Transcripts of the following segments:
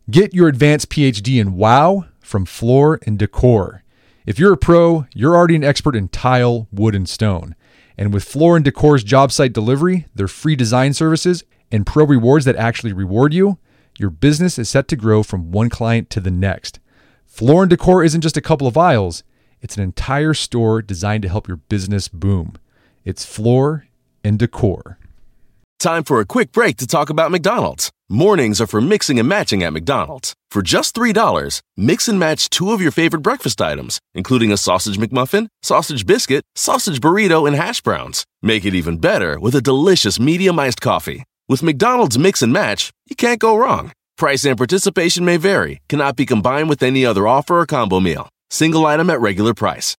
Get your advanced PhD in WOW from Floor & Decor. If you're a pro, you're already an expert in tile, wood, and stone. And with Floor & Decor's job site delivery, their free design services, and pro rewards that actually reward you, your business is set to grow from one client to the next. Floor & Decor isn't just a couple of aisles. It's an entire store designed to help your business boom. It's Floor & Decor. Time for a quick break to talk about McDonald's. Mornings are for mixing and matching at McDonald's. For just $3, mix and match two of your favorite breakfast items, including a sausage McMuffin, sausage biscuit, sausage burrito, and hash browns. Make it even better with a delicious medium iced coffee. With McDonald's Mix and Match, you can't go wrong. Price and participation may vary. Cannot be combined with any other offer or combo meal. Single item at regular price.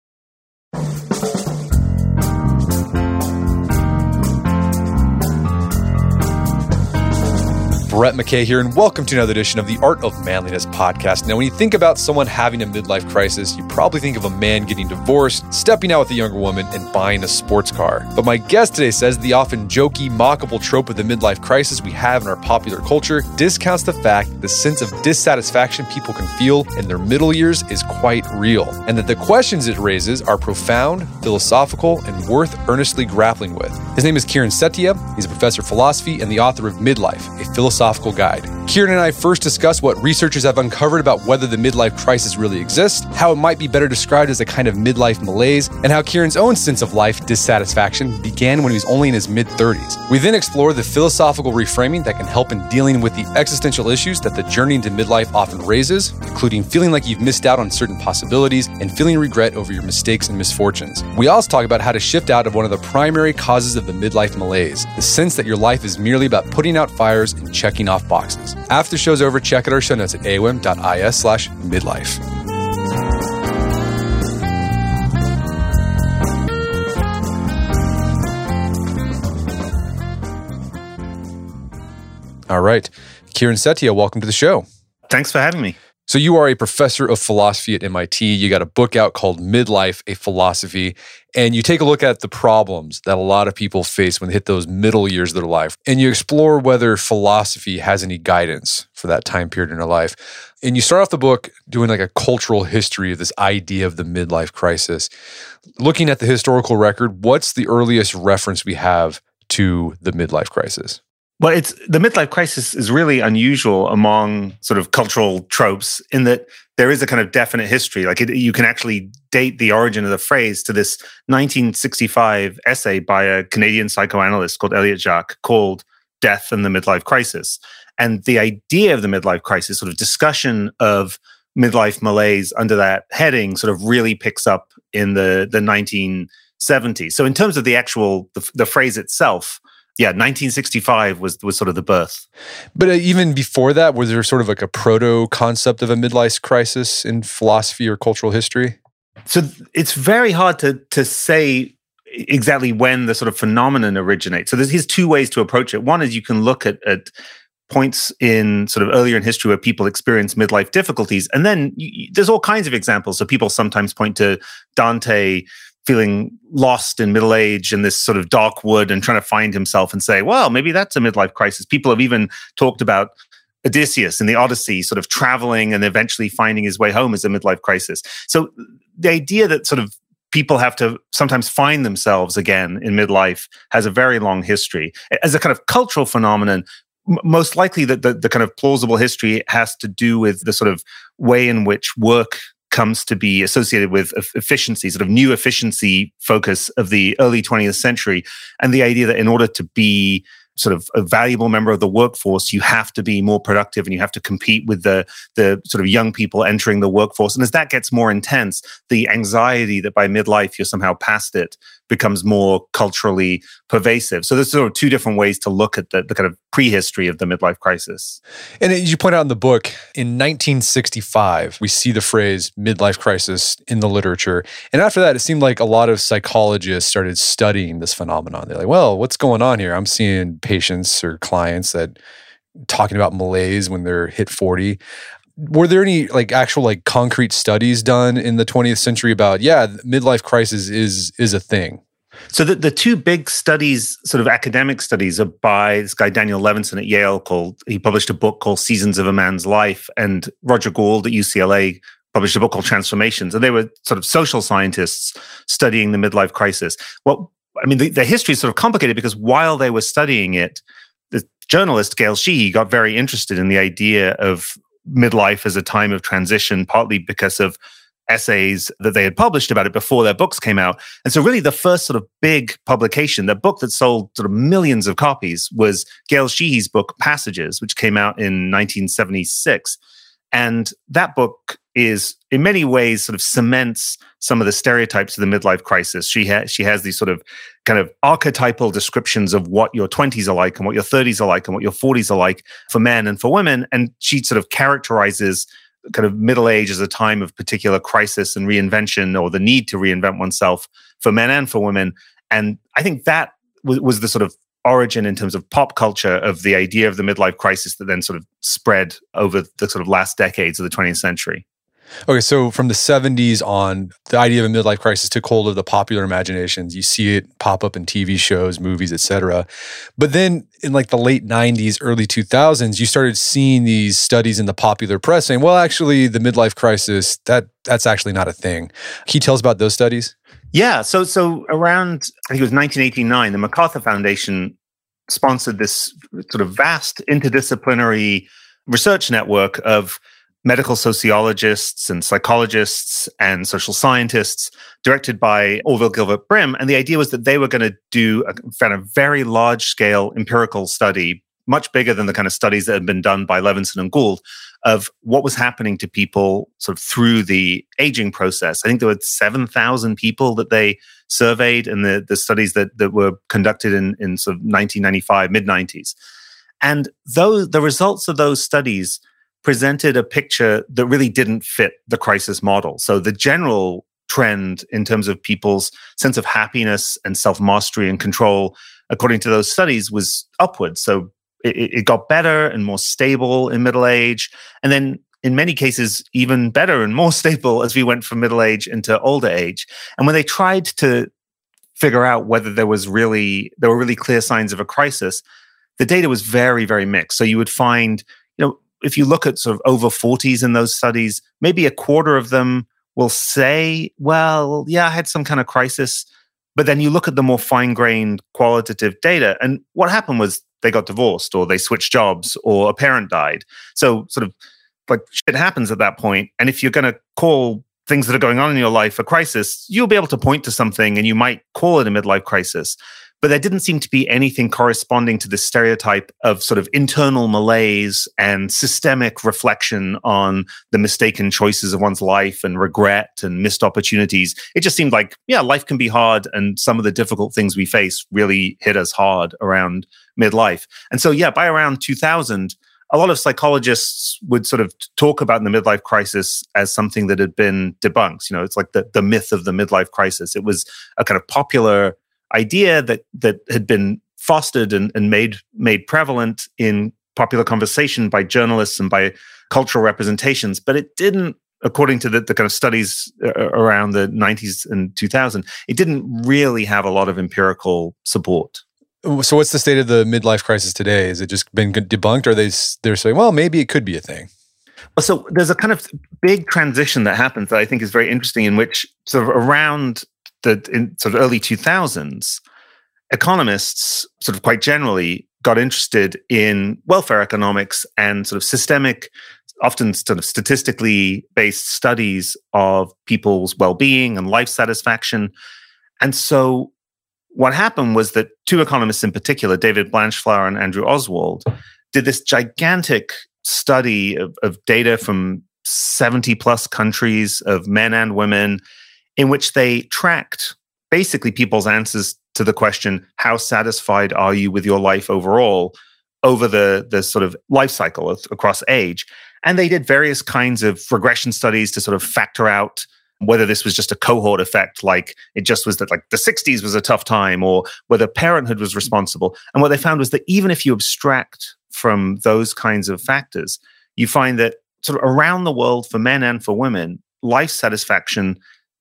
Brett McKay here, and welcome to another edition of the Art of Manliness podcast. Now, when you think about someone having a midlife crisis, you probably think of a man getting divorced, stepping out with a younger woman, and buying a sports car. But my guest today says the often jokey, mockable trope of the midlife crisis we have in our popular culture discounts the fact that the sense of dissatisfaction people can feel in their middle years is quite real, and that the questions it raises are profound, philosophical, and worth earnestly grappling with. His name is Kiran Setia. He's a professor of philosophy and the author of Midlife, a philosophical guide. Kiran and I first discussed what researchers have uncovered about whether the midlife crisis really exists, how it might be better described as a kind of midlife malaise, and how Kiran's own sense of life dissatisfaction began when he was only in his mid-30s. We then explore the philosophical reframing that can help in dealing with the existential issues that the journey into midlife often raises, including feeling like you've missed out on certain possibilities and feeling regret over your mistakes and misfortunes. We also talk about how to shift out of one of the primary causes of the midlife malaise, the sense that your life is merely about putting out fires and checking off boxes. After the show's over, check out our show notes at aom.is/midlife. All right. Kiran Setia, welcome to the show. Thanks for having me. So you are a professor of philosophy at MIT. You got a book out called Midlife, a Philosophy, and you take a look at the problems that a lot of people face when they hit those middle years of their life. And you explore whether philosophy has any guidance for that time period in their life. And you start off the book doing like a cultural history of this idea of the midlife crisis. Looking at the historical record, what's the earliest reference we have to the midlife crisis? Well, the midlife crisis is really unusual among sort of cultural tropes in that there is a kind of definite history. Like you can actually date the origin of the phrase to this 1965 essay by a Canadian psychoanalyst called Elliott Jaques called Death and the Midlife Crisis. And the idea of the midlife crisis, sort of discussion of midlife malaise under that heading sort of really picks up in the 1970s. So in terms of the actual, the phrase itself, 1965 was sort of the birth. But even before that, was there sort of like a proto-concept of a midlife crisis in philosophy or cultural history? So it's very hard to say exactly when the sort of phenomenon originates. So here's two ways to approach it. One is you can look at points in sort of earlier in history where people experience midlife difficulties. And then there's all kinds of examples. So people sometimes point to Dante feeling lost in middle age in this sort of dark wood and trying to find himself and say, well, maybe that's a midlife crisis. People have even talked about Odysseus in the Odyssey sort of traveling and eventually finding his way home as a midlife crisis. So the idea that sort of people have to sometimes find themselves again in midlife has a very long history. As a kind of cultural phenomenon, most likely that the kind of plausible history has to do with the sort of way in which work comes to be associated with efficiency, sort of new efficiency focus of the early 20th century, and the idea that in order to be sort of a valuable member of the workforce, you have to be more productive and you have to compete with the sort of young people entering the workforce. And as that gets more intense, the anxiety that by midlife you're somehow past it becomes more culturally pervasive. So there's sort of two different ways to look at the kind of prehistory of the midlife crisis. And as you point out in the book, in 1965, we see the phrase midlife crisis in the literature. And after that, it seemed like a lot of psychologists started studying this phenomenon. They're like, well, what's going on here? I'm seeing patients or clients that talking about malaise when they're hit 40. Were there any actual concrete studies done in the 20th century about, midlife crisis is a thing? So the two big studies, sort of academic studies, are by this guy, Daniel Levinson at Yale, he published a book called Seasons of a Man's Life, and Roger Gould at UCLA published a book called Transformations. And they were sort of social scientists studying the midlife crisis. Well, I mean, the history is sort of complicated because while they were studying it, the journalist Gail Sheehy got very interested in the idea of midlife as a time of transition, partly because of essays that they had published about it before their books came out. And so really the first sort of big publication, the book that sold sort of millions of copies, was Gail Sheehy's book, Passages, which came out in 1976. And that book is in many ways sort of cements some of the stereotypes of the midlife crisis. She has these sort of kind of archetypal descriptions of what your 20s are like and what your 30s are like and what your 40s are like for men and for women. And she sort of characterizes kind of middle age as a time of particular crisis and reinvention, or the need to reinvent oneself for men and for women. And I think that was the sort of origin in terms of pop culture of the idea of the midlife crisis that then sort of spread over the sort of last decades of the 20th century. Okay, so from the 70s on, the idea of a midlife crisis took hold of the popular imaginations. You see it pop up in TV shows, movies, etc. But then in like the late 90s, early 2000s, you started seeing these studies in the popular press saying, well, actually, the midlife crisis, that's actually not a thing. Can you tell us about those studies? Yeah, so around, I think it was 1989, the MacArthur Foundation sponsored this sort of vast interdisciplinary research network of medical sociologists and psychologists and social scientists, directed by Orville Gilbert Brim. And the idea was that they were going to do a kind of very large-scale empirical study, much bigger than the kind of studies that had been done by Levinson and Gould, of what was happening to people sort of through the aging process. I think there were 7,000 people that they surveyed in the studies that were conducted in sort of 1995, mid-90s. And the results of those studies presented a picture that really didn't fit the crisis model. So the general trend in terms of people's sense of happiness and self-mastery and control, according to those studies, was upward. So it got better and more stable in middle age. And then in many cases, even better and more stable as we went from middle age into older age. And when they tried to figure out whether there were really clear signs of a crisis, the data was very, very mixed. So you would find, if you look at sort of over 40s in those studies, maybe a quarter of them will say, well, yeah, I had some kind of crisis. But then you look at the more fine-grained qualitative data, and what happened was they got divorced, or they switched jobs, or a parent died. So sort of like shit happens at that point. And if you're going to call things that are going on in your life a crisis, you'll be able to point to something and you might call it a midlife crisis. But there didn't seem to be anything corresponding to the stereotype of sort of internal malaise and systemic reflection on the mistaken choices of one's life and regret and missed opportunities. It just seemed like, yeah, life can be hard, and some of the difficult things we face really hit us hard around midlife. And so, yeah, by around 2000, a lot of psychologists would sort of talk about the midlife crisis as something that had been debunked. It's like the myth of the midlife crisis. It was a kind of popular idea that had been fostered and made prevalent in popular conversation by journalists and by cultural representations, but it didn't, according to the kind of studies around the 90s and 2000, it didn't really have a lot of empirical support. So what's the state of the midlife crisis today? Has it just been debunked, or they're saying, well, maybe it could be a thing? Well, so there's a kind of big transition that happens that I think is very interesting, in which sort of around in sort of early 2000s, economists sort of quite generally got interested in welfare economics and sort of systemic, often sort of statistically based studies of people's well-being and life satisfaction. And so what happened was that two economists in particular, David Blanchflower and Andrew Oswald, did this gigantic study of data from 70 plus countries of men and women, in which they tracked basically people's answers to the question, how satisfied are you with your life overall, over the sort of life cycle across age. And they did various kinds of regression studies to sort of factor out whether this was just a cohort effect, like it just was that like the 60s was a tough time, or whether parenthood was responsible. And what they found was that even if you abstract from those kinds of factors, you find that sort of around the world for men and for women, life satisfaction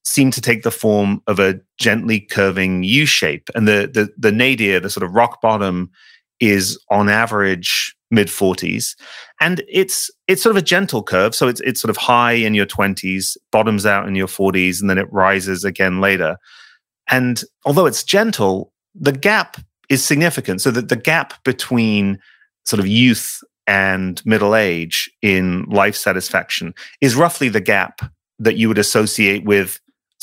seem to take the form of a gently curving U shape. And the nadir, the sort of rock bottom, is on average mid-40s. And it's sort of a gentle curve. So it's sort of high in your 20s, bottoms out in your 40s, and then it rises again later. And although it's gentle, the gap is significant. So that the gap between sort of youth and middle age in life satisfaction is roughly the gap that you would associate with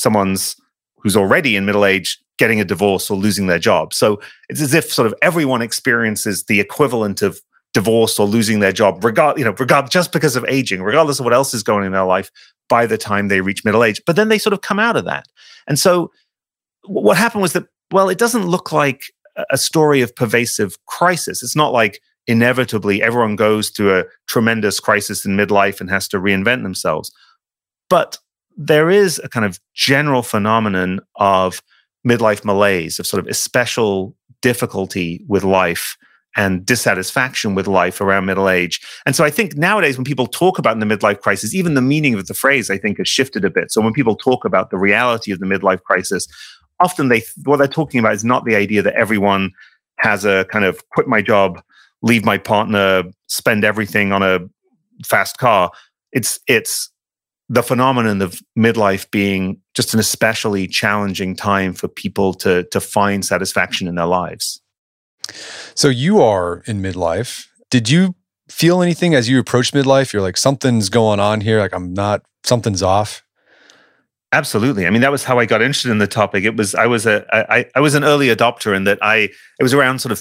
who's already in middle age getting a divorce or losing their job. So it's as if sort of everyone experiences the equivalent of divorce or losing their job, just because of aging, regardless of what else is going on in their life by the time they reach middle age. But then they sort of come out of that. And so what happened was that, well, it doesn't look like a story of pervasive crisis. It's not like inevitably everyone goes through a tremendous crisis in midlife and has to reinvent themselves. But there is a kind of general phenomenon of midlife malaise, of sort of especial difficulty with life and dissatisfaction with life around middle age. And so I think nowadays when people talk about the midlife crisis, even the meaning of the phrase, I think, has shifted a bit. So when people talk about the reality of the midlife crisis, often what they're talking about is not the idea that everyone has a kind of quit my job, leave my partner, spend everything on a fast car. It's the phenomenon of midlife being just an especially challenging time for people to find satisfaction in their lives. So you are in midlife. Did you feel anything as you approached midlife? You're like, something's going on here. Like something's off. Absolutely. I mean, that was how I got interested in the topic. I was an early adopter in that it was around sort of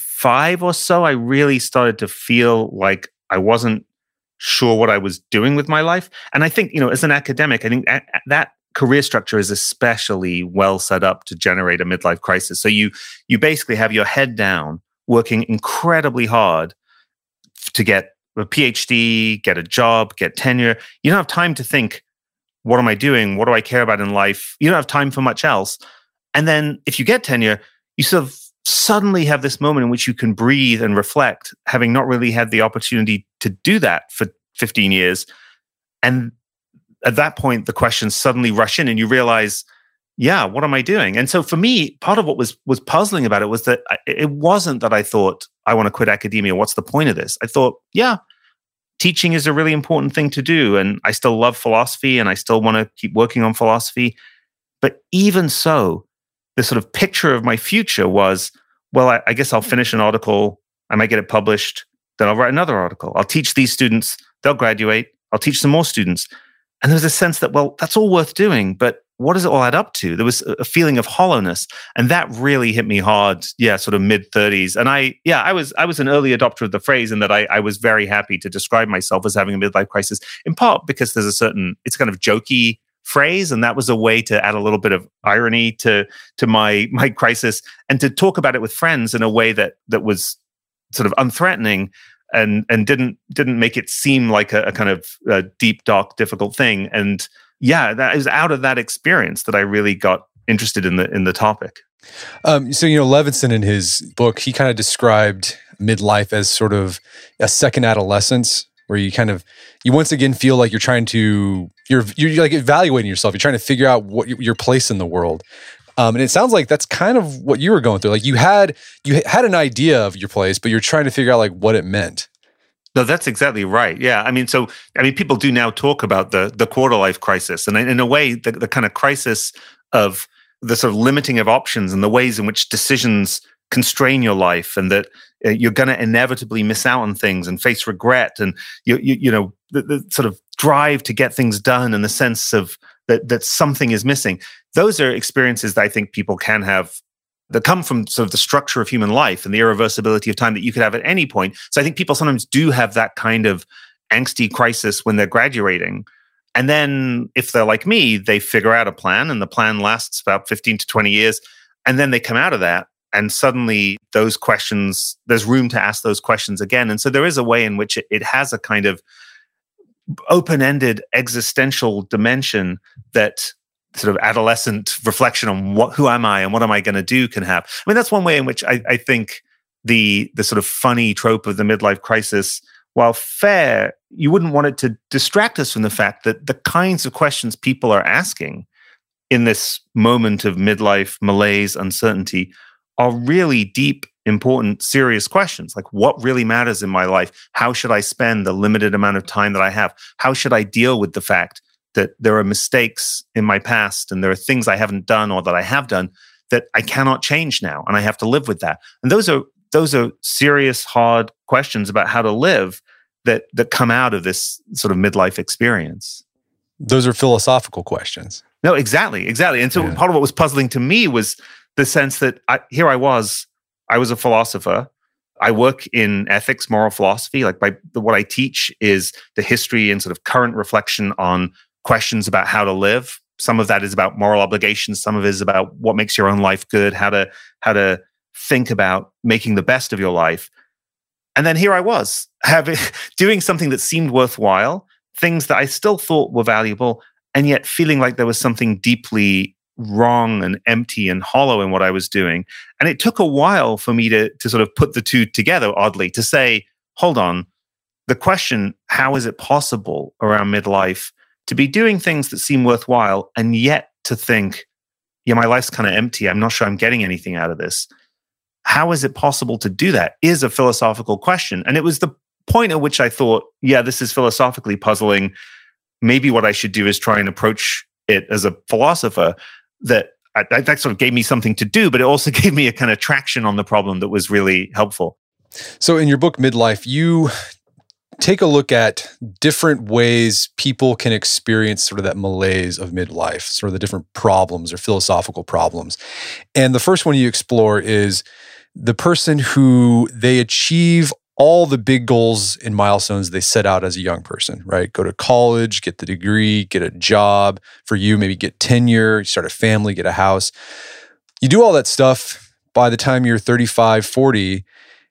35 or so. I really started to feel like I wasn't sure what I was doing with my life. And I think, as an academic, I think that career structure is especially well set up to generate a midlife crisis. So you basically have your head down, working incredibly hard to get a PhD, get a job, get tenure. You don't have time to think, what am I doing? What do I care about in life? You don't have time for much else. And then if you get tenure, you sort of suddenly have this moment in which you can breathe and reflect, having not really had the opportunity to do that for 15 years. And at that point, the questions suddenly rush in and you realize, yeah, what am I doing? And so for me, part of what was puzzling about it was that it wasn't that I thought, I want to quit academia. What's the point of this? I thought, yeah, teaching is a really important thing to do. And I still love philosophy and I still want to keep working on philosophy. But even so, the sort of picture of my future was, well, I guess I'll finish an article, I might get it published, then I'll write another article. I'll teach these students, they'll graduate, I'll teach some more students. And there was a sense that, well, that's all worth doing, but what does it all add up to? There was a feeling of hollowness. And that really hit me hard, sort of mid-30s. And I was an early adopter of the phrase in that I was very happy to describe myself as having a midlife crisis, in part because there's it's kind of jokey phrase, and that was a way to add a little bit of irony to my crisis and to talk about it with friends in a way that was sort of unthreatening and didn't make it seem like a kind of deep, dark, difficult thing. And that is out of that experience that I really got interested in the topic. So Levinson in his book, he kind of described midlife as sort of a second adolescence, where you once again feel like you're like evaluating yourself. You're trying to figure out what your place in the world. And it sounds like that's kind of what you were going through. Like you had an idea of your place, but you're trying to figure out like what it meant. No, that's exactly right. Yeah. People do now talk about the quarter life crisis. And in a way, the kind of crisis of the sort of limiting of options and the ways in which decisions constrain your life, and that you're going to inevitably miss out on things and face regret, and the sort of drive to get things done, and the sense of that something is missing. Those are experiences that I think people can have that come from sort of the structure of human life and the irreversibility of time that you could have at any point. So I think people sometimes do have that kind of angsty crisis when they're graduating. And then if they're like me, they figure out a plan, and the plan lasts about 15 to 20 years. And then they come out of that, and suddenly those questions, there's room to ask those questions again. And so there is a way in which it has a kind of open-ended existential dimension that sort of adolescent reflection on who am I and what am I going to do can have. I mean, that's one way in which I think the sort of funny trope of the midlife crisis, while fair, you wouldn't want it to distract us from the fact that the kinds of questions people are asking in this moment of midlife malaise, uncertainty, are really deep, important, serious questions. Like, what really matters in my life? How should I spend the limited amount of time that I have? How should I deal with the fact that there are mistakes in my past and there are things I haven't done or that I have done that I cannot change now, and I have to live with that? And those are serious, hard questions about how to live that come out of this sort of midlife experience. Those are philosophical questions. No, exactly. And so part of what was puzzling to me was the sense that I was a philosopher. I work in ethics, moral philosophy. Like what I teach is the history and sort of current reflection on questions about how to live. Some of that is about moral obligations. Some of it is about what makes your own life good, how to think about making the best of your life. And then here I was, doing something that seemed worthwhile, things that I still thought were valuable, and yet feeling like there was something deeply wrong and empty and hollow in what I was doing. And it took a while for me to sort of put the two together, oddly, to say, hold on, the question, how is it possible around midlife to be doing things that seem worthwhile and yet to think, yeah, my life's kind of empty. I'm not sure I'm getting anything out of this. How is it possible to do that is a philosophical question. And it was the point at which I thought, yeah, this is philosophically puzzling. Maybe what I should do is try and approach it as a philosopher. That sort of gave me something to do, but it also gave me a kind of traction on the problem that was really helpful. So in your book, Midlife, you take a look at different ways people can experience sort of that malaise of midlife, sort of the different problems or philosophical problems. And the first one you explore is the person who they achieve all the big goals and milestones they set out as a young person, right? Go to college, get the degree, get a job. For you, maybe get tenure, you start a family, get a house. You do all that stuff by the time you're 35, 40,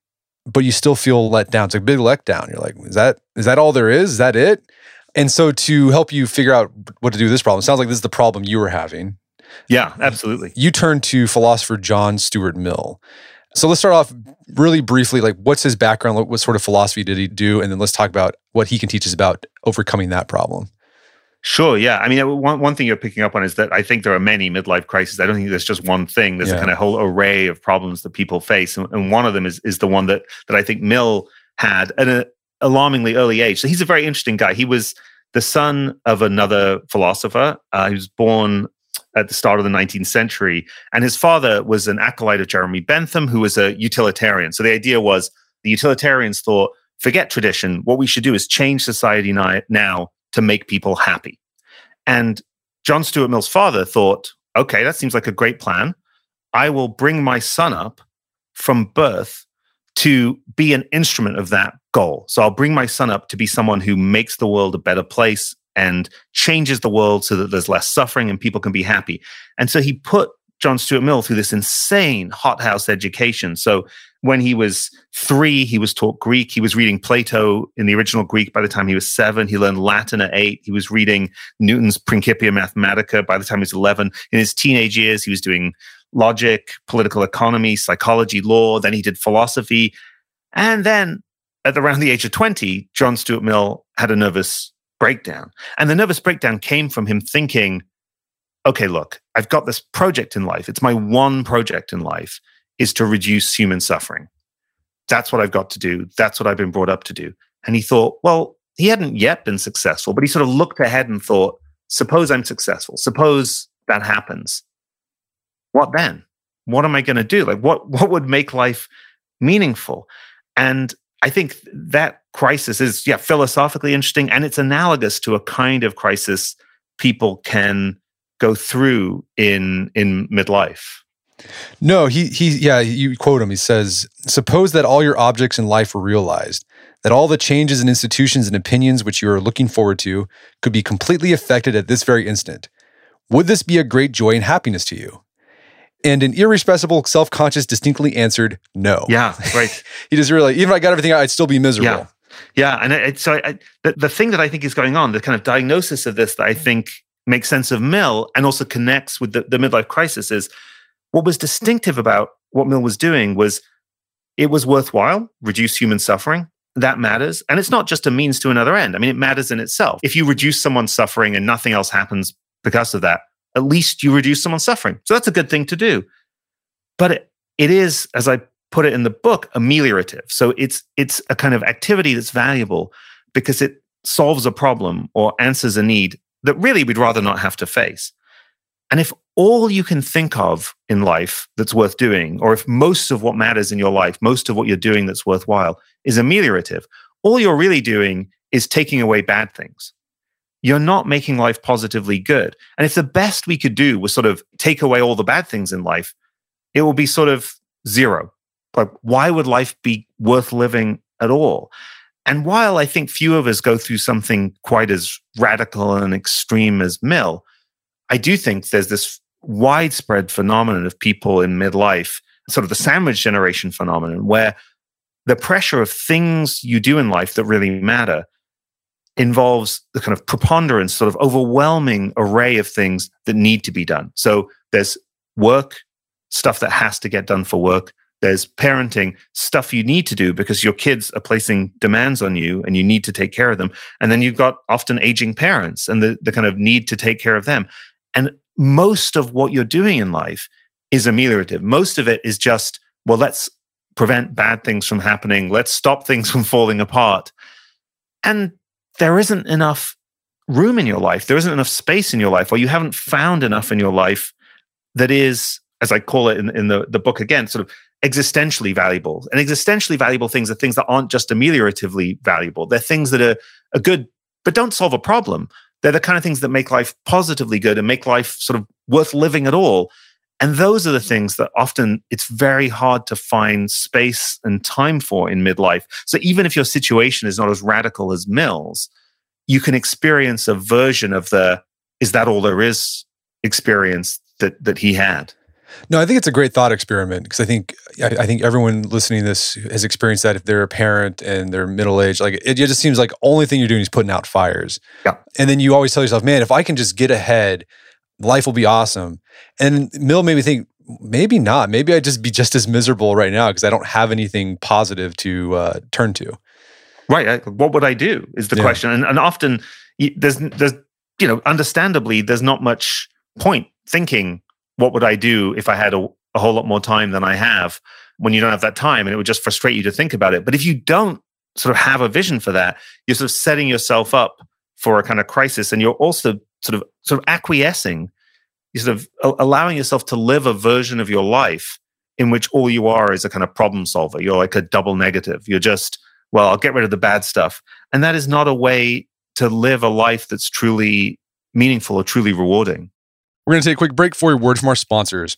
but you still feel let down. It's a big letdown. You're like, is that all there is? Is that it? And so to help you figure out what to do with this problem, it sounds like this is the problem you were having. Yeah, absolutely. You turned to philosopher John Stuart Mill. So let's start off really briefly, like what's his background? What sort of philosophy did he do? And then let's talk about what he can teach us about overcoming that problem. Sure, yeah. I mean, one thing you're picking up on is that I think there are many midlife crises. I don't think there's just one thing. There's a kind of whole array of problems that people face. And one of them is the one that I think Mill had at an alarmingly early age. So he's a very interesting guy. He was the son of another philosopher. He was born at the start of the 19th century. And his father was an acolyte of Jeremy Bentham, who was a utilitarian. So the idea was the utilitarians thought, forget tradition. What we should do is change society now to make people happy. And John Stuart Mill's father thought, okay, that seems like a great plan. I will bring my son up from birth to be an instrument of that goal. So I'll bring my son up to be someone who makes the world a better place and changes the world so that there's less suffering and people can be happy. And so he put John Stuart Mill through this insane hothouse education. So when he was 3, he was taught Greek. He was reading Plato in the original Greek by the time he was 7. He learned Latin at 8. He was reading Newton's Principia Mathematica by the time he was 11. In his teenage years, he was doing logic, political economy, psychology, law. Then he did philosophy. And then at around the age of 20, John Stuart Mill had a nervous breakdown. And the nervous breakdown came from him thinking, okay, look, I've got this project in life. It's my one project in life, is to reduce human suffering. That's what I've got to do. That's what I've been brought up to do. And he thought, well, he hadn't yet been successful, but he sort of looked ahead and thought, suppose I'm successful. Suppose that happens. What then? What am I going to do? Like, what would make life meaningful? And I think that crisis is, philosophically interesting, and it's analogous to a kind of crisis people can go through in midlife. No, you quote him. He says, suppose that all your objects in life were realized, that all the changes in institutions and opinions which you are looking forward to could be completely effected at this very instant. Would this be a great joy and happiness to you? And an irresponsible, self-conscious distinctly answered, no. Yeah, right. He just really, even if I got everything out, I'd still be miserable. Yeah. And the thing that I think is going on, the kind of diagnosis of this that I think makes sense of Mill and also connects with the midlife crisis is what was distinctive about what Mill was doing was it was worthwhile, reduce human suffering. That matters. And it's not just a means to another end. I mean, it matters in itself. If you reduce someone's suffering and nothing else happens because of that, at least you reduce someone's suffering. So that's a good thing to do. But it is, as I put it in the book, ameliorative. So it's a kind of activity that's valuable because it solves a problem or answers a need that really we'd rather not have to face. And if all you can think of in life that's worth doing, or if most of what matters in your life, most of what you're doing that's worthwhile is ameliorative, all you're really doing is taking away bad things. You're not making life positively good. And if the best we could do was sort of take away all the bad things in life, it will be sort of zero. Like, why would life be worth living at all? And while I think few of us go through something quite as radical and extreme as Mill, I do think there's this widespread phenomenon of people in midlife, sort of the sandwich generation phenomenon, where the pressure of things you do in life that really matter involves the kind of preponderance, sort of overwhelming array of things that need to be done. So there's work, stuff that has to get done for work. There's parenting, stuff you need to do because your kids are placing demands on you and you need to take care of them. And then you've got often aging parents and the kind of need to take care of them. And most of what you're doing in life is ameliorative. Most of it is just, well, let's prevent bad things from happening. Let's stop things from falling apart. And there isn't enough room in your life. There isn't enough space in your life, or you haven't found enough in your life that is, as I call it in the book again, sort of existentially valuable. And existentially valuable things are things that aren't just amelioratively valuable. They're things that are good, but don't solve a problem. They're the kind of things that make life positively good and make life sort of worth living at all. And those are the things that often it's very hard to find space and time for in midlife. So even if your situation is not as radical as Mill's, you can experience a version of the, is that all there is experience that he had. No, I think it's a great thought experiment because I think everyone listening to this has experienced that if they're a parent and they're middle-aged. Like it just seems like only thing you're doing is putting out fires. Yeah. And then you always tell yourself, man, if I can just get ahead, life will be awesome. And Mill made me think, maybe not. Maybe I'd just be just as miserable right now because I don't have anything positive to turn to. Right. What would I do is the question. And often there's understandably, there's not much point thinking, what would I do if I had a whole lot more time than I have, when you don't have that time, and it would just frustrate you to think about it. But if you don't sort of have a vision for that, you're sort of setting yourself up for a kind of crisis, and you're also sort of acquiescing. You're sort of allowing yourself to live a version of your life in which all you are is a kind of problem solver. You're like a double negative. You're just, well, I'll get rid of the bad stuff. And that is not a way to live a life that's truly meaningful or truly rewarding. We're going to take a quick break for a word from our sponsors.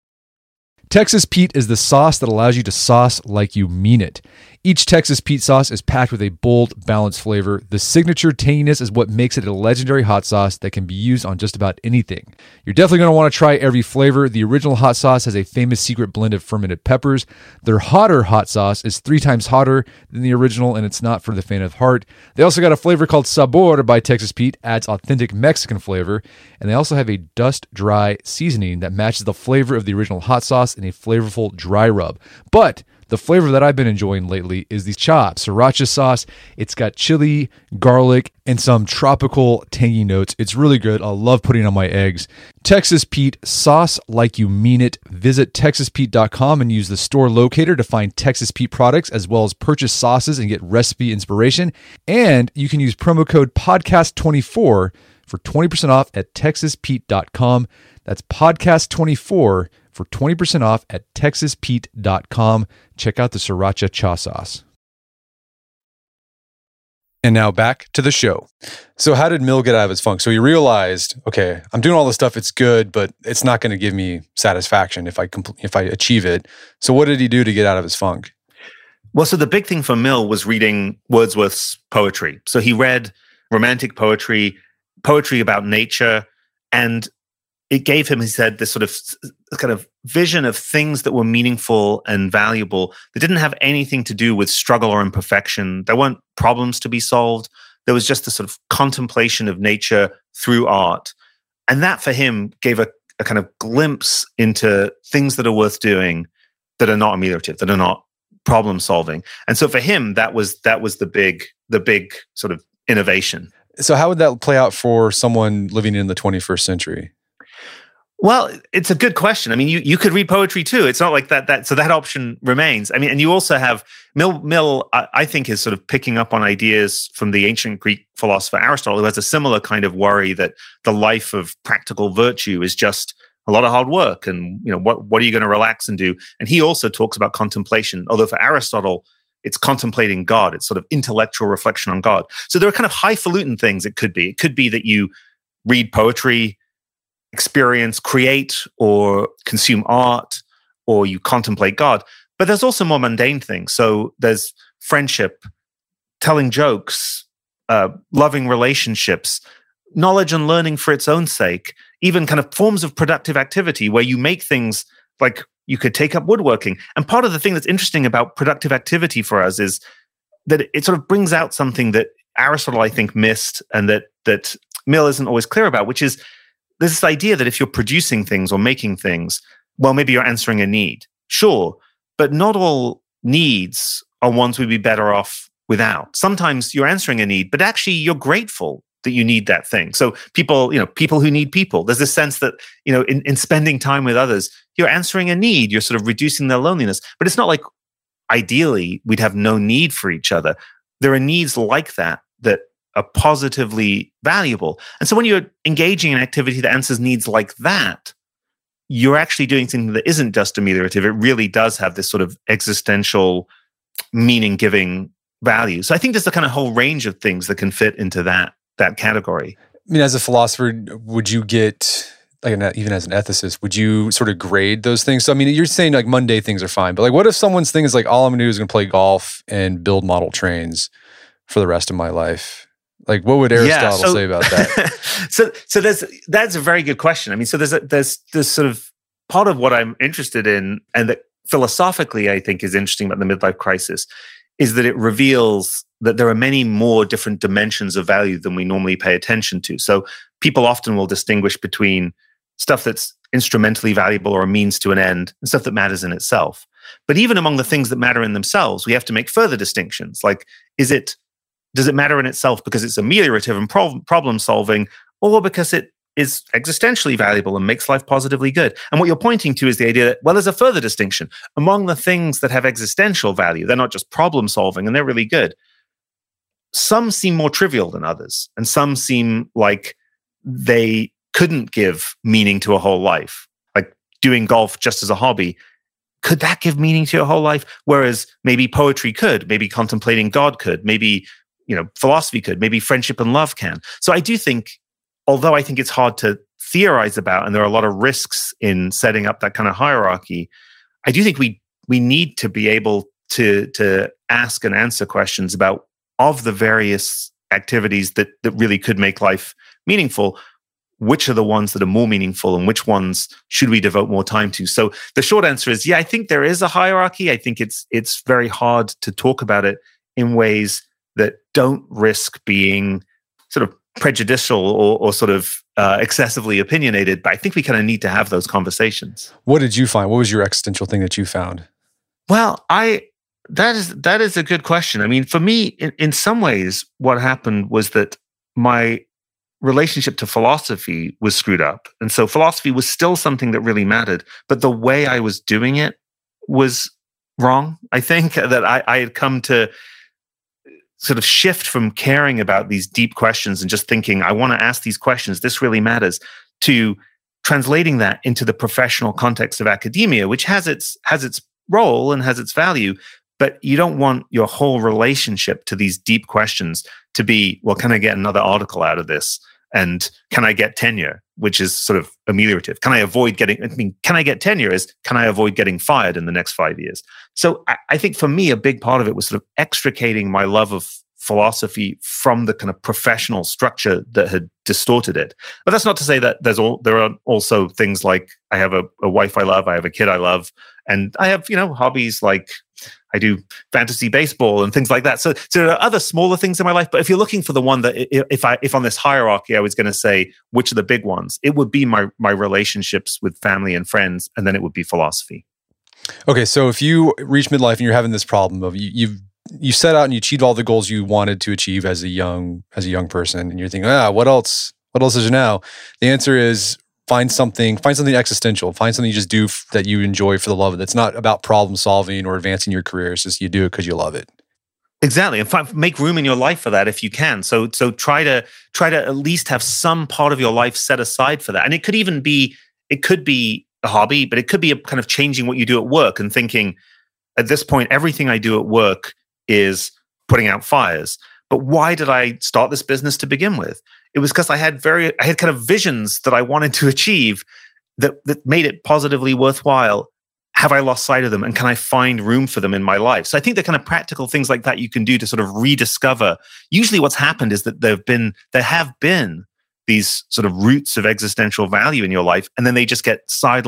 Texas Pete is the sauce that allows you to sauce like you mean it. Each Texas Pete sauce is packed with a bold, balanced flavor. The signature tanginess is what makes it a legendary hot sauce that can be used on just about anything. You're definitely going to want to try every flavor. The original hot sauce has a famous secret blend of fermented peppers. Their hotter hot sauce is 3 times hotter than the original, and it's not for the faint of heart. They also got a flavor called Sabor by Texas Pete, adds authentic Mexican flavor, and they also have a dust-dry seasoning that matches the flavor of the original hot sauce in a flavorful dry rub. But the flavor that I've been enjoying lately is the chopped sriracha sauce. It's got chili, garlic, and some tropical tangy notes. It's really good. I love putting it on my eggs. Texas Pete, sauce like you mean it. Visit TexasPete.com and use the store locator to find Texas Pete products, as well as purchase sauces and get recipe inspiration. And you can use promo code podcast24 for 20% off at TexasPete.com. That's podcast24 for 20% off at TexasPete.com. Check out the Sriracha Cha Sauce. And now back to the show. So how did Mill get out of his funk? So he realized, okay, I'm doing all this stuff, it's good, but it's not going to give me satisfaction if I achieve it. So what did he do to get out of his funk? Well, so the big thing for Mill was reading Wordsworth's poetry. So he read romantic poetry about nature, and it gave him, he said, this sort of kind of vision of things that were meaningful and valuable that didn't have anything to do with struggle or imperfection. There weren't problems to be solved. There was just a sort of contemplation of nature through art. And that for him gave a kind of glimpse into things that are worth doing that are not ameliorative, that are not problem solving. And so for him, that was the big sort of innovation. So how would that play out for someone living in the 21st century? Well, it's a good question. I mean, you could read poetry too. It's not like that. So that option remains. I mean, and you also have Mill. I think is sort of picking up on ideas from the ancient Greek philosopher Aristotle, who has a similar kind of worry that the life of practical virtue is just a lot of hard work, and what are you going to relax and do? And he also talks about contemplation. Although for Aristotle, it's contemplating God. It's sort of intellectual reflection on God. So there are kind of highfalutin things it could be. It could be that you read poetry, experience, create, or consume art, or you contemplate God. But there's also more mundane things. So there's friendship, telling jokes, loving relationships, knowledge and learning for its own sake, even kind of forms of productive activity where you make things like you could take up woodworking. And part of the thing that's interesting about productive activity for us is that it sort of brings out something that Aristotle, I think, missed, and that Mill isn't always clear about, which is there's this idea that if you're producing things or making things, well, maybe you're answering a need. Sure, but not all needs are ones we'd be better off without. Sometimes you're answering a need, but actually you're grateful that you need that thing. So people who need people, there's this sense that, in spending time with others, you're answering a need, you're sort of reducing their loneliness. But it's not like ideally we'd have no need for each other. There are needs like that are positively valuable. And so when you're engaging in activity that answers needs like that, you're actually doing something that isn't just ameliorative. It really does have this sort of existential meaning-giving value. So I think there's a kind of whole range of things that can fit into that category. I mean, as a philosopher, would you get, even as an ethicist, would you sort of grade those things? So, I mean, you're saying like mundane things are fine, but like what if someone's thing is like, all I'm gonna do is gonna play golf and build model trains for the rest of my life? Like, what would Aristotle say about that? so that's a very good question. I mean, so there's sort of part of what I'm interested in, and that philosophically I think is interesting about the midlife crisis, is that it reveals that there are many more different dimensions of value than we normally pay attention to. So people often will distinguish between stuff that's instrumentally valuable or a means to an end and stuff that matters in itself. But even among the things that matter in themselves, we have to make further distinctions. Like, does it matter in itself because it's ameliorative and problem solving, or because it is existentially valuable and makes life positively good? And what you're pointing to is the idea that, well, there's a further distinction. Among the things that have existential value, they're not just problem solving and they're really good. Some seem more trivial than others, and some seem like they couldn't give meaning to a whole life. Like doing golf just as a hobby, could that give meaning to your whole life? Whereas maybe poetry could, maybe contemplating God could, maybe philosophy could, maybe friendship and love can. So I do think, although I think it's hard to theorize about, and there are a lot of risks in setting up that kind of hierarchy, I do think we need to be able to ask and answer questions about, of the various activities that really could make life meaningful, which are the ones that are more meaningful and which ones should we devote more time to? So the short answer is, yeah, I think there is a hierarchy. I think it's very hard to talk about it in ways that don't risk being sort of prejudicial or sort of excessively opinionated. But I think we kind of need to have those conversations. What did you find? What was your existential thing that you found? Well, that is a good question. I mean, for me, in some ways, what happened was that my relationship to philosophy was screwed up. And so philosophy was still something that really mattered, but the way I was doing it was wrong. I think that I had come to sort of shift from caring about these deep questions and just thinking, I want to ask these questions, this really matters, to translating that into the professional context of academia, which has its role and has its value. But you don't want your whole relationship to these deep questions to be, well, can I get another article out of this? And can I get tenure, which is sort of ameliorative? Can I get tenure is, can I avoid getting fired in the next 5 years? So I think for me, a big part of it was sort of extricating my love of philosophy from the kind of professional structure that had distorted it. But that's not to say that there are also things like I have a wife I love, I have a kid I love, and I have, hobbies like I do fantasy baseball and things like that. So there are other smaller things in my life. But if you're looking for the one that, if on this hierarchy, I was going to say which are the big ones, it would be my relationships with family and friends, and then it would be philosophy. Okay, so if you reach midlife and you're having this problem of you set out and you achieved all the goals you wanted to achieve as a young person, and you're thinking, what else is there now? The answer is find something existential, find something you just do that you enjoy for the love of it. It's not about problem solving or advancing your career. It's just you do it because you love it. Exactly. And make room in your life for that if you can. So try to at least have some part of your life set aside for that. And it could be a hobby, but it could be a kind of changing what you do at work and thinking, at this point, everything I do at work is putting out fires. But why did I start this business to begin with? It was because I had kind of visions that I wanted to achieve that made it positively worthwhile. Have I lost sight of them? And can I find room for them in my life? So I think the kind of practical things like that you can do to sort of rediscover. Usually what's happened is that there have been these sort of roots of existential value in your life, and then they just get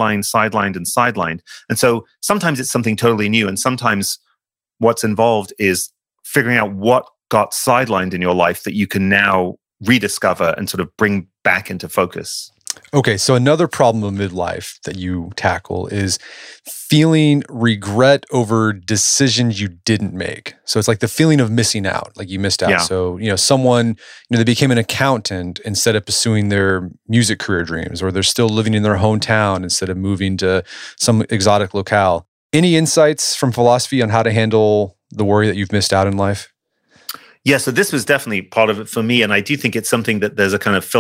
sidelined. And so sometimes it's something totally new, and sometimes what's involved is figuring out what got sidelined in your life that you can now rediscover and sort of bring back into focus. Okay, so another problem of midlife that you tackle is feeling regret over decisions you didn't make. So it's like the feeling of missing out, like you missed out. Yeah. So, someone, they became an accountant instead of pursuing their music career dreams, or they're still living in their hometown instead of moving to some exotic locale. Any insights from philosophy on how to handle the worry that you've missed out in life? Yeah, so this was definitely part of it for me. And I do think it's something that there's a kind of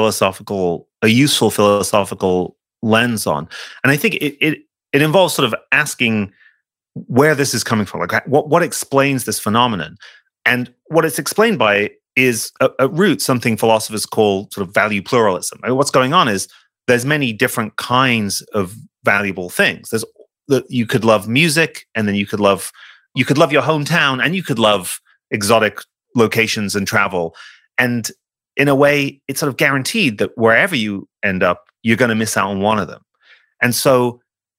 useful philosophical lens on. And I think it involves sort of asking where this is coming from. Like what explains this phenomenon? And what it's explained by is at root something philosophers call sort of value pluralism. I mean, what's going on is there's many different kinds of valuable things. You could love music, and then you could love your hometown, and you could love exotic locations and travel. And in a way, it's sort of guaranteed that wherever you end up, you're going to miss out on one of them. And so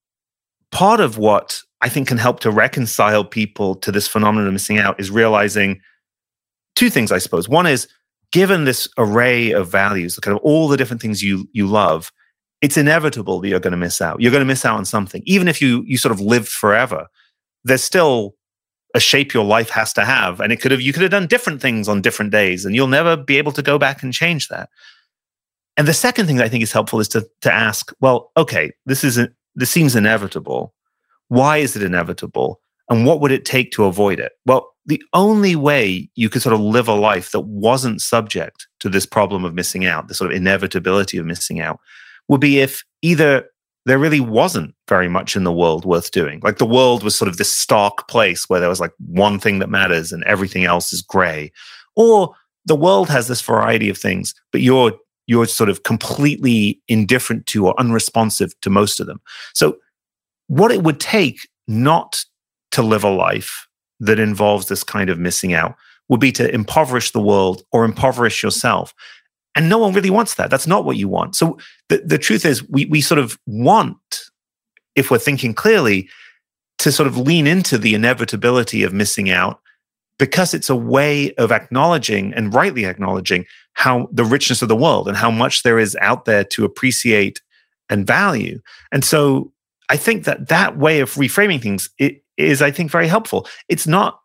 part of what I think can help to reconcile people to this phenomenon of missing out is realizing two things, I suppose. One is, given this array of values, kind of all the different things you love, it's inevitable that you're going to miss out. You're going to miss out on something. Even if you sort of lived forever, there's still a shape your life has to have. And you could have done different things on different days, and you'll never be able to go back and change that. And the second thing that I think is helpful is to ask, well, okay, this seems inevitable. Why is it inevitable? And what would it take to avoid it? Well, the only way you could sort of live a life that wasn't subject to this problem of missing out, the sort of inevitability of missing out, would be if either there really wasn't very much in the world worth doing. Like the world was sort of this stark place where there was like one thing that matters and everything else is gray. Or the world has this variety of things, but you're sort of completely indifferent to or unresponsive to most of them. So what it would take not to live a life that involves this kind of missing out would be to impoverish the world or impoverish yourself. And no one really wants that. That's not what you want. So the truth is we sort of want, if we're thinking clearly, to sort of lean into the inevitability of missing out, because it's a way of acknowledging, and rightly acknowledging, how the richness of the world and how much there is out there to appreciate and value. And so I think that way of reframing things is, I think, very helpful. It's not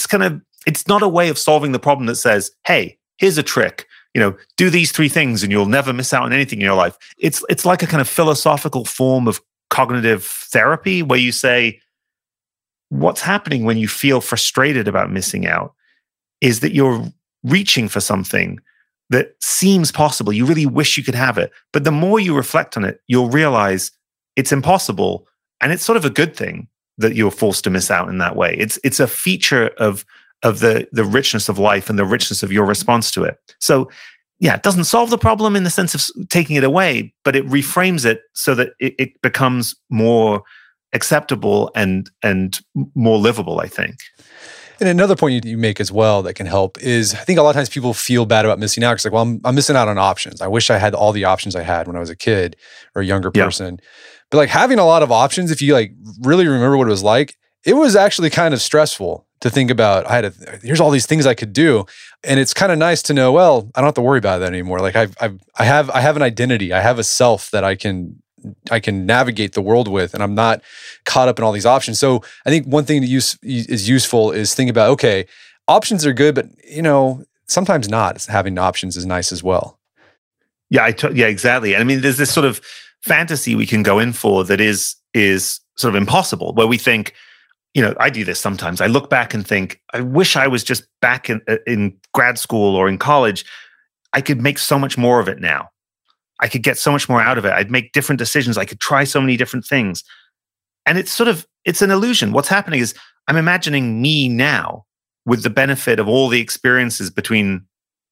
a way of solving the problem that says, hey, here's a trick. Do these three things and you'll never miss out on anything in your life. It's like a kind of philosophical form of cognitive therapy where you say, what's happening when you feel frustrated about missing out is that you're reaching for something that seems possible. You really wish you could have it. But the more you reflect on it, you'll realize it's impossible. And it's sort of a good thing that you're forced to miss out in that way. It's a feature of the richness of life and the richness of your response to it. So yeah, it doesn't solve the problem in the sense of taking it away, but it reframes it so that it becomes more acceptable and more livable, I think. And another point you make as well that can help is, I think a lot of times people feel bad about missing out. It's like, well, I'm missing out on options. I wish I had all the options I had when I was a kid or a younger person. Yeah. But like having a lot of options, if you like really remember what it was like, it was actually kind of stressful to think about. Here's all these things I could do. And it's kind of nice to know, well, I don't have to worry about that anymore. Like I have an identity. I have a self that I can navigate the world with, and I'm not caught up in all these options. So I think one thing that is useful is think about, okay, options are good, but sometimes not. Having options is nice as well. Yeah, exactly. I mean, there's this sort of fantasy we can go in for that is sort of impossible, where we think, I do this sometimes. I look back and think, I wish I was just back in grad school or in college. I could make so much more of it now. I could get so much more out of it. I'd make different decisions. I could try so many different things. And it's an illusion. What's happening is I'm imagining me now with the benefit of all the experiences between,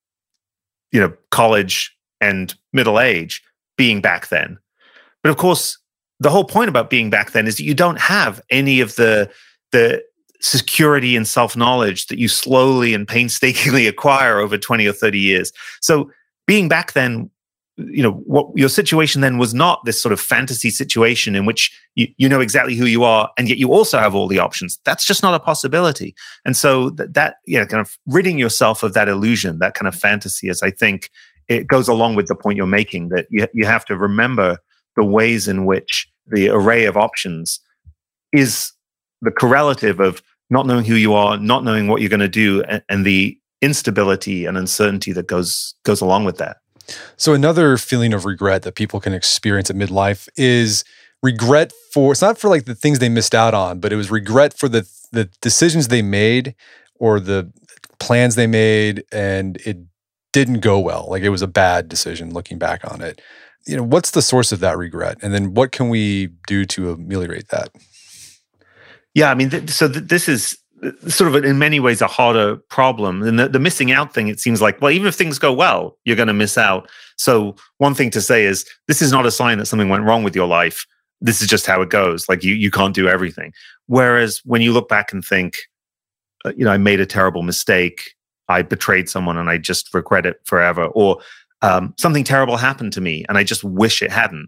college and middle age being back then. But of course, the whole point about being back then is that you don't have any of the security and self-knowledge that you slowly and painstakingly acquire over 20 or 30 years. So being back then, what your situation then was not this sort of fantasy situation in which you know exactly who you are, and yet you also have all the options. That's just not a possibility. And so that kind of ridding yourself of that illusion, that kind of fantasy, is, I think, it goes along with the point you're making, that you have to remember the ways in which the array of options is the correlative of not knowing who you are, not knowing what you're going to do, and the instability and uncertainty that goes along with that. So another feeling of regret that people can experience at midlife is regret for, it's not for like the things they missed out on, but it was regret for the decisions they made or the plans they made, and it didn't go well. Like it was a bad decision looking back on it. What's the source of that regret? And then what can we do to ameliorate that? Yeah, I mean, this is sort of in many ways a harder problem. And the missing out thing, it seems like, well, even if things go well, you're going to miss out. So one thing to say is, this is not a sign that something went wrong with your life. This is just how it goes. Like you can't do everything. Whereas when you look back and think, I made a terrible mistake, I betrayed someone and I just regret it forever, or something terrible happened to me and I just wish it hadn't.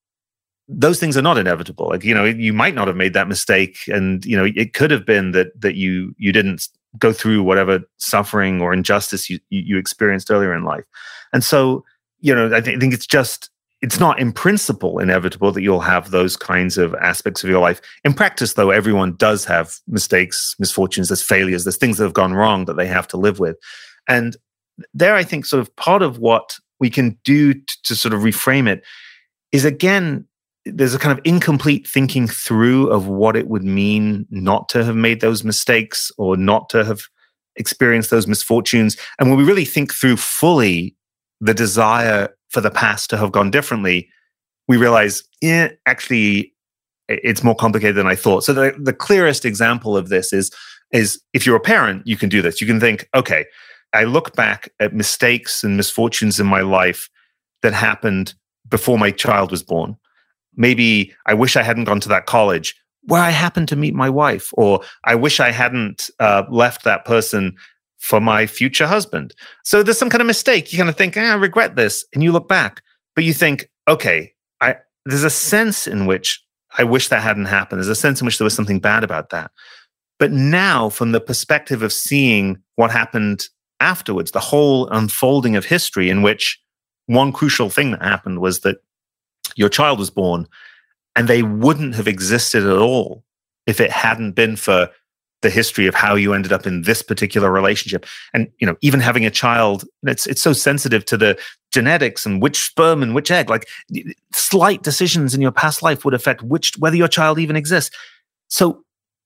Those things are not inevitable. Like, you might not have made that mistake, and it could have been that you didn't go through whatever suffering or injustice you experienced earlier in life. And so, I think it's not in principle inevitable that you'll have those kinds of aspects of your life. In practice, though, everyone does have mistakes, misfortunes, there's failures, there's things that have gone wrong that they have to live with. And there, I think, sort of part of what we can do to sort of reframe it is, again, there's a kind of incomplete thinking through of what it would mean not to have made those mistakes or not to have experienced those misfortunes. And when we really think through fully the desire for the past to have gone differently, we realize, actually, it's more complicated than I thought. So the clearest example of this is if you're a parent, you can do this. You can think, okay, I look back at mistakes and misfortunes in my life that happened before my child was born. Maybe I wish I hadn't gone to that college where I happened to meet my wife, or I wish I hadn't left that person for my future husband. So there's some kind of mistake. You kind of think, I regret this. And you look back, but you think, okay, there's a sense in which I wish that hadn't happened. There's a sense in which there was something bad about that. But now, from the perspective of seeing what happened afterwards, the whole unfolding of history, in which one crucial thing that happened was that your child was born, and they wouldn't have existed at all if it hadn't been for the history of how you ended up in this particular relationship. And even having a child, it's so sensitive to the genetics and which sperm and which egg. Like, slight decisions in your past life would affect whether your child even exists. So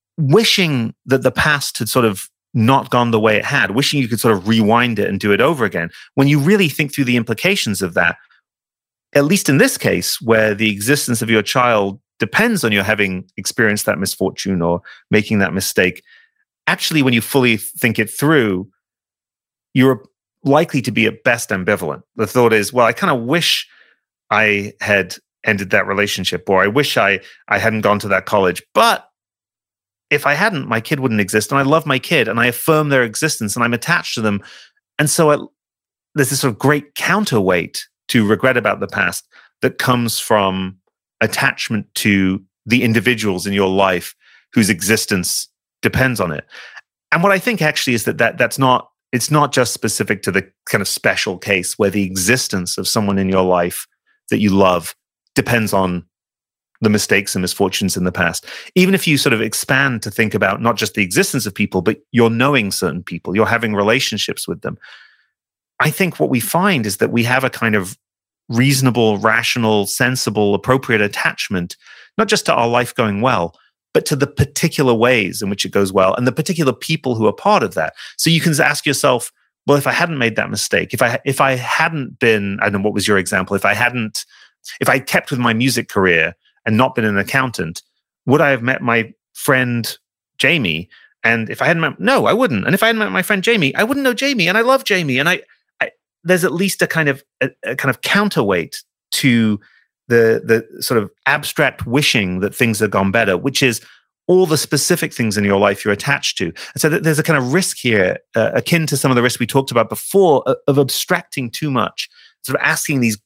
wishing that the past had sort of not gone the way it had, wishing you could sort of rewind it and do it over again, when you really think through the implications of that, at least in this case, where the existence of your child depends on your having experienced that misfortune or making that mistake, actually, when you fully think it through, you're likely to be at best ambivalent. The thought is, well, I kind of wish I had ended that relationship, or I wish I hadn't gone to that college. But if I hadn't, my kid wouldn't exist. And I love my kid, and I affirm their existence, and I'm attached to them. And so there's this sort of great counterweight to regret about the past that comes from attachment to the individuals in your life whose existence depends on it. And what I think actually is that's not, it's not just specific to the kind of special case where the existence of someone in your life that you love depends on the mistakes and misfortunes in the past. Even if you sort of expand to think about not just the existence of people, but you're knowing certain people, you're having relationships with them. I think what we find is that we have a kind of reasonable, rational, sensible, appropriate attachment, not just to our life going well, but to the particular ways in which it goes well and the particular people who are part of that. So you can ask yourself, well, if I hadn't made that mistake, if I hadn't been, I don't know, what was your example? If I kept with my music career and not been an accountant, would I have met my friend Jamie? And if I hadn't met, no, I wouldn't. And if I hadn't met my friend Jamie, I wouldn't know Jamie. And I love Jamie. And I there's at least a kind of counterweight to the sort of abstract wishing that things had gone better, which is all the specific things in your life you're attached to. And so there's a kind of risk here, akin to some of the risks we talked about before, of abstracting too much, sort of asking these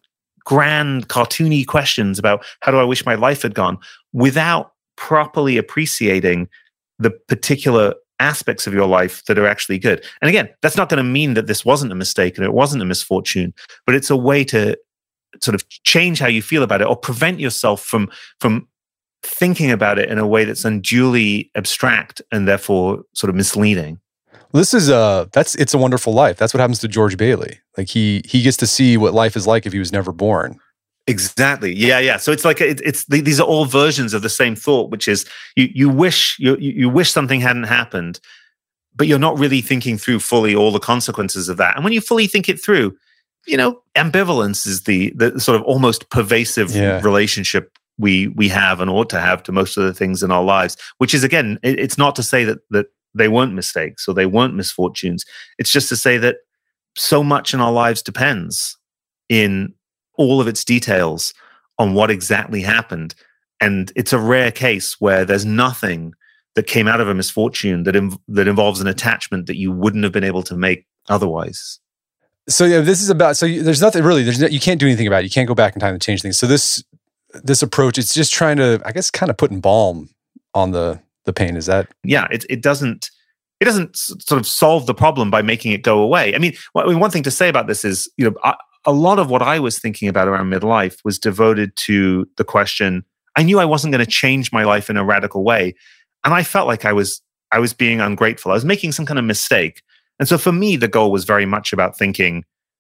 grand, cartoony questions about how do I wish my life had gone, without properly appreciating the particular aspects of your life that are actually good. And again, that's not going to mean that this wasn't a mistake and it wasn't a misfortune, but it's a way to sort of change how you feel about it, or prevent yourself from thinking about it in a way that's unduly abstract and therefore sort of misleading. This is It's a Wonderful Life. That's what happens to George Bailey. Like he gets to see what life is like if he was never born. Exactly. Yeah. So it's like these are all versions of the same thought, which is you wish something hadn't happened, but you're not really thinking through fully all the consequences of that. And when you fully think it through, ambivalence is the sort of almost pervasive relationship we have and ought to have to most of the things in our lives. Which is, again, it's not to say that they weren't mistakes or they weren't misfortunes. It's just to say that so much in our lives depends in all of its details on what exactly happened. And it's a rare case where there's nothing that came out of a misfortune that involves an attachment that you wouldn't have been able to make otherwise. So this is about, there's nothing really, you can't do anything about it. You can't go back in time to change things. So this approach, it's just trying to, I guess, kind of putting balm on the pain. Is that? Yeah, it doesn't sort of solve the problem by making it go away. I mean, one thing to say about this is, a lot of what I was thinking about around midlife was devoted to the question, I knew I wasn't going to change my life in a radical way. And I felt like I was being ungrateful. I was making some kind of mistake. And so for me, the goal was very much about thinking,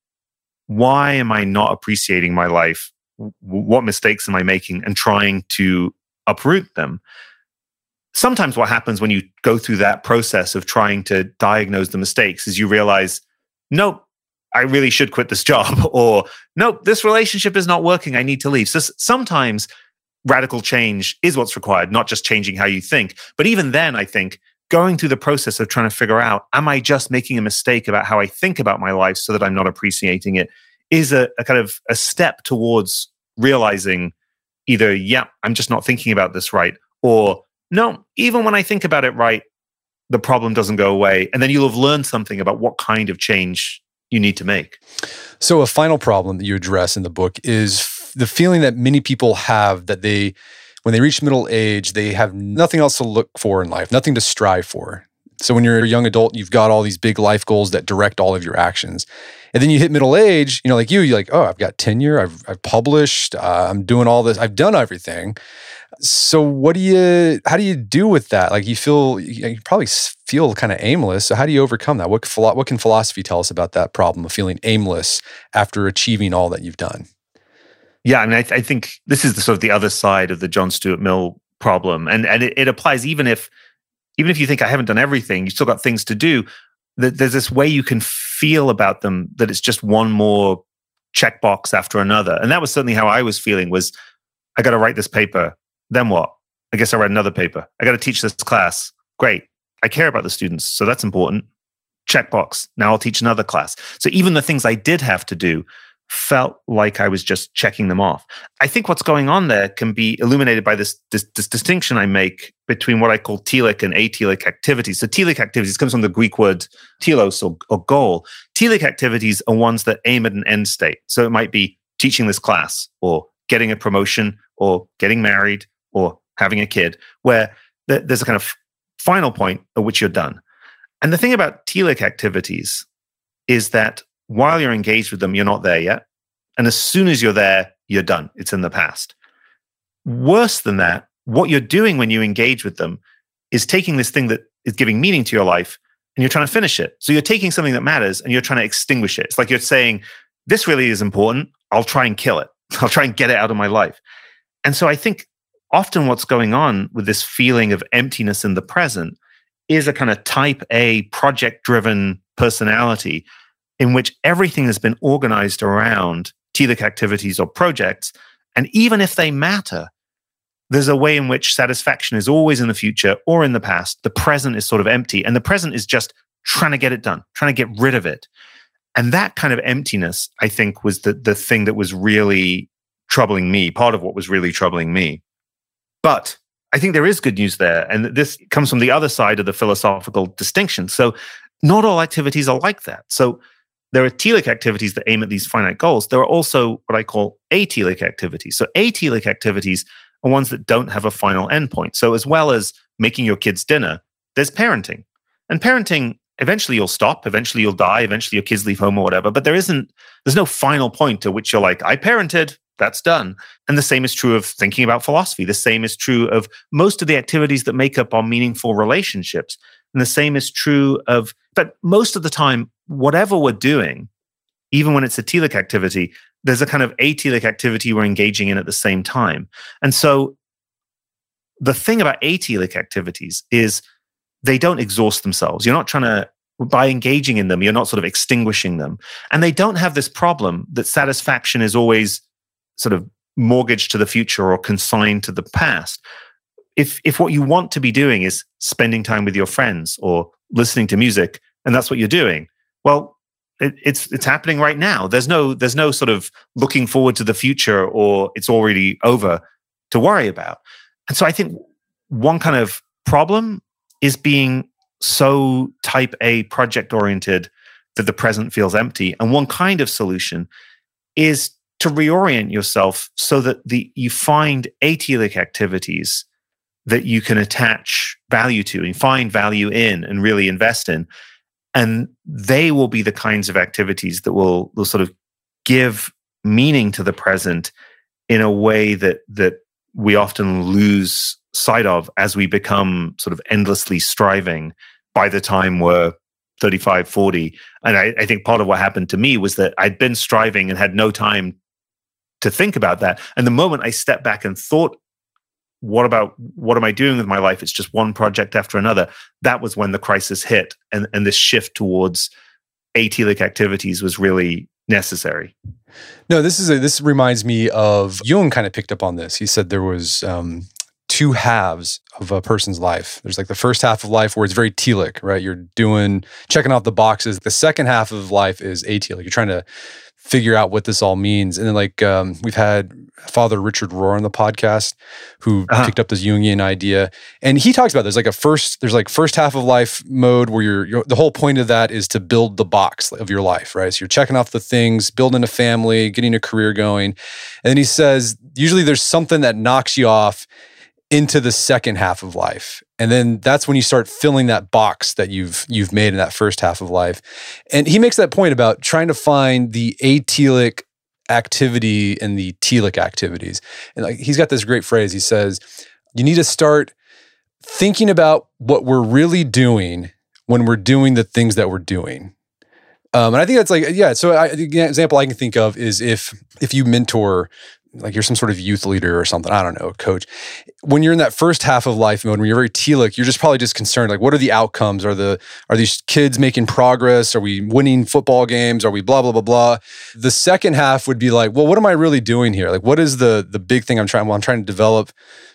why am I not appreciating my life? What mistakes am I making? And trying to uproot them. Sometimes what happens when you go through that process of trying to diagnose the mistakes is you realize, nope, I really should quit this job, or nope, this relationship is not working, I need to leave. So sometimes radical change is what's required, not just changing how you think. But even then, I think going through the process of trying to figure out, am I just making a mistake about how I think about my life so that I'm not appreciating it, is a kind of a step towards realizing either, I'm just not thinking about this right, or no, even when I think about it right, the problem doesn't go away. And then you'll have learned something about what kind of change you need to make. So a final problem that you address in the book is the feeling that many people have that when they reach middle age, they have nothing else to look for in life, nothing to strive for. So when you're a young adult, you've got all these big life goals that direct all of your actions. And then you hit middle age, like you're like, oh, I've got tenure, I've published, I'm doing all this, I've done everything. So how do you do with that? Like you probably feel kind of aimless. So how do you overcome that? What can philosophy tell us about that problem of feeling aimless after achieving all that you've done? Yeah, I mean, I think this is the other side of the John Stuart Mill problem. And it applies even if you think I haven't done everything, you still got things to do. There's this way you can feel about them that it's just one more checkbox after another. And that was certainly how I was feeling, was I got to write this paper. Then what? I guess I write another paper. I got to teach this class. Great. I care about the students, so that's important. Checkbox. Now I'll teach another class. So even the things I did have to do felt like I was just checking them off. I think what's going on there can be illuminated by this distinction I make between what I call telic and atelic activities. So telic activities comes from the Greek word telos or goal. Telic activities are ones that aim at an end state. So it might be teaching this class, or getting a promotion, or getting married, or having a kid, where there's a kind of final point at which you're done. And the thing about telic activities is that while you're engaged with them, you're not there yet. And as soon as you're there, you're done. It's in the past. Worse than that, what you're doing when you engage with them is taking this thing that is giving meaning to your life and you're trying to finish it. So you're taking something that matters and you're trying to extinguish it. It's like you're saying, this really is important. I'll try and kill it. I'll try and get it out of my life. And so I think often what's going on with this feeling of emptiness in the present is a kind of type A project-driven personality in which everything has been organized around telic activities or projects. And even if they matter, there's a way in which satisfaction is always in the future or in the past. The present is sort of empty. And the present is just trying to get it done, trying to get rid of it. And that kind of emptiness, I think, was the thing that was really troubling me, part of what was really troubling me. But I think there is good news there. And this comes from the other side of the philosophical distinction. So not all activities are like that. So there are telic activities that aim at these finite goals. There are also what I call atelic activities. So atelic activities are ones that don't have a final endpoint. So as well as making your kids dinner, there's parenting. And parenting, eventually you'll stop, eventually you'll die, eventually your kids leave home or whatever, but there's no final point to which you're like, I parented, that's done. And the same is true of thinking about philosophy. The same is true of most of the activities that make up our meaningful relationships. And the same is true of, but most of the time, whatever we're doing, even when it's a telic activity, there's a kind of atelic activity we're engaging in at the same time. And so the thing about atelic activities is they don't exhaust themselves. You're not trying to, by engaging in them, you're not sort of extinguishing them. And they don't have this problem that satisfaction is always sort of mortgaged to the future or consigned to the past. If what you want to be doing is spending time with your friends or listening to music, and that's what you're doing, well, it's happening right now. There's no sort of looking forward to the future or it's already over to worry about. And so I think one kind of problem is being so type A project oriented that the present feels empty. And one kind of solution is to reorient yourself so that you find atelic activities that you can attach value to and find value in and really invest in. And they will be the kinds of activities that will sort of give meaning to the present in a way that we often lose sight of as we become sort of endlessly striving by the time we're 35, 40. And I think part of what happened to me was that I'd been striving and had no time to think about that. And the moment I stepped back and thought, what am I doing with my life? It's just one project after another. That was when the crisis hit. And this shift towards atelic activities was really necessary. No, this reminds me of Jung kind of picked up on this. He said there was two halves of a person's life. There's like the first half of life where it's very telic, right? You're checking off the boxes. The second half of life is atelic. You're trying to figure out what this all means. And then we've had Father Richard Rohr on the podcast who picked up this Jungian idea. And he talks about there's like first half of life mode where the whole point of that is to build the box of your life, right? So you're checking off the things, building a family, getting a career going. And then he says, usually there's something that knocks you off into the second half of life. And then that's when you start filling that box that you've made in that first half of life. And he makes that point about trying to find the atelic activity and the telic activities. And he's got this great phrase. He says, you need to start thinking about what we're really doing when we're doing the things that we're doing. And I think that's so the example I can think of is if you mentor, like you're some sort of youth leader or something, I don't know, coach. When you're in that first half of life mode, when you're very telic, you're just probably just concerned, like, what are the outcomes? Are these kids making progress? Are we winning football games? Are we blah, blah, blah, blah? The second half would be like, well, what am I really doing here? Like, what is the big thing I'm trying to develop,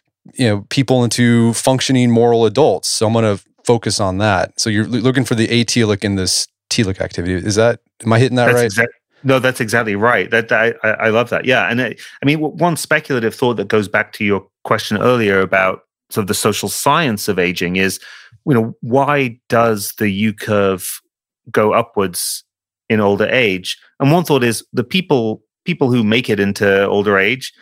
people into functioning moral adults. So I'm going to focus on that. So you're looking for the atelic in this telic activity. Am I hitting that right? No, that's exactly right. I love that. Yeah. And one speculative thought that goes back to your question earlier about sort of the social science of aging is, why does the U curve go upwards in older age? And one thought is the people who make it into older age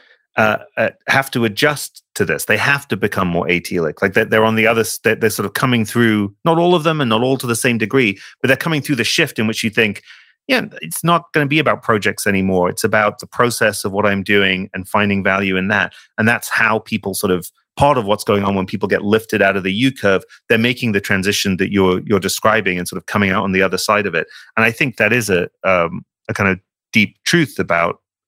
have to adjust to this. They have to become more atelic. Like they're on the other, they're sort of coming through, not all of them and not all to the same degree, but they're coming through the shift in which you think, yeah, it's not going to be about projects anymore. It's about the process of what I'm doing and finding value in that. And that's how people sort of, part of what's going on when people get lifted out of the U curve, they're making the transition that you're describing and sort of coming out on the other side of it. And I think that is a kind of deep truth about